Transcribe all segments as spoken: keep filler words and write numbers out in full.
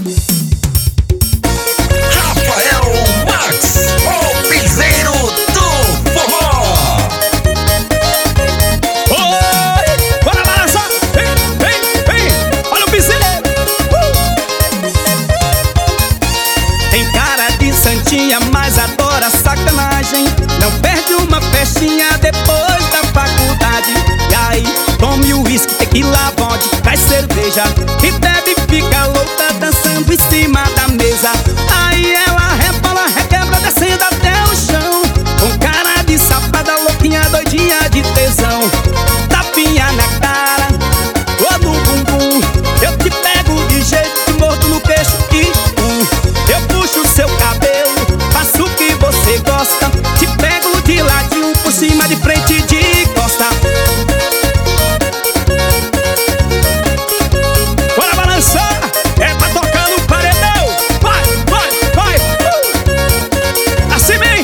Rafael Max, o piseiro do forró. Oi, bora balançar. Vem, vem, vem. Olha o piseiro. Uh! Tem cara de santinha, mas adora sacanagem. Não perde uma festinha depois da faculdade. E aí, tome o uísque, tequila, vodka, traz cerveja e bebe, fica louca dançando em cima da mesa. Aí ela rebola, requebra, descendo até o chão, com cara de safada, louquinha, doidinha de tesão. Tapinha na cara, todo bumbum, eu te pego de jeito, te mordo no queixo e um, eu puxo o seu cabelo, faço o que você gosta, te pego de ladinho, por cima, de frente e de costa. Bora balançar, é pra tocar no paredão. Vai, vai, vai, uh! Assim bem.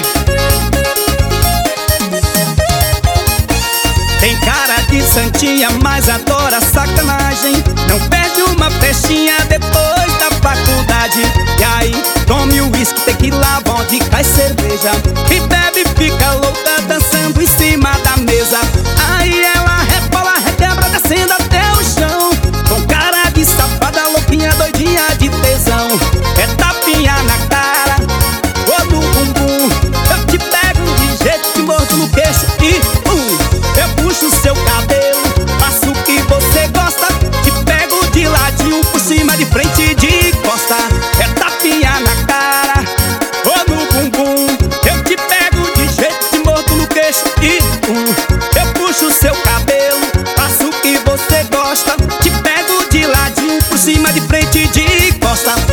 Tem cara de santinha, mas adora sacanagem. Não perde uma festinha depois da faculdade. E aí, tome o uísque, tequila, vodka e cerveja e bebe, fica louca dançando em cima da mesa. Aí ela rebola, requebra, descendo até o chão, com cara de safada, louquinha, doidinha de tesão. É tapinha na cara, ou no bumbum, eu te pego de jeito, te mordo no queixo e um, eu puxo o seu cabelo, faço o que você gosta, te pego de ladinho, por cima, de frente e de costa. É tapinha na cara, ou no bumbum, eu te pego de jeito, te mordo no queixo e um, eu puxo o seu cabelo, faço o que você gosta, te pego de ladinho, por cima, de frente e de costa.